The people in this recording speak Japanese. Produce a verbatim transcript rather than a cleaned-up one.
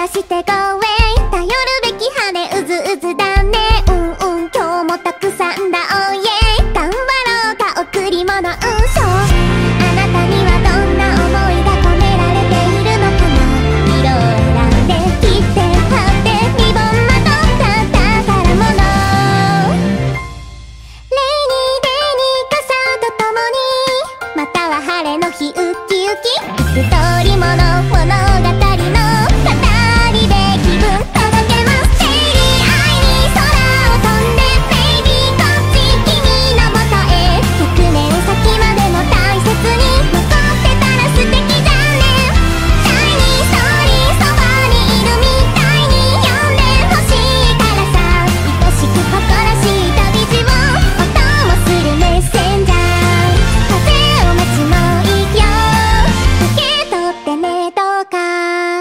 らしてごえん頼るべき羽うずうずだねうんうん今日もたくさんだおいえ頑張ろうか贈り物うんそうあなたにはどんな思いが込められているのかな色を選んで切って貼ってリボンまとった宝物レイニーデイに傘とともにまたは晴れの日ウッキウキ幾通りもの物語の語りで気分届けますデイリー愛に空を飛んでベイビーこっち君のもとへひゃくねん先までも大切に残ってたら素敵じゃねシャイニーストーリーそばにいるみたいに呼んでほしいからさ愛しく誇らしい旅路を音もするメッセンジャー風を待つもいいよ受け取ってねどうか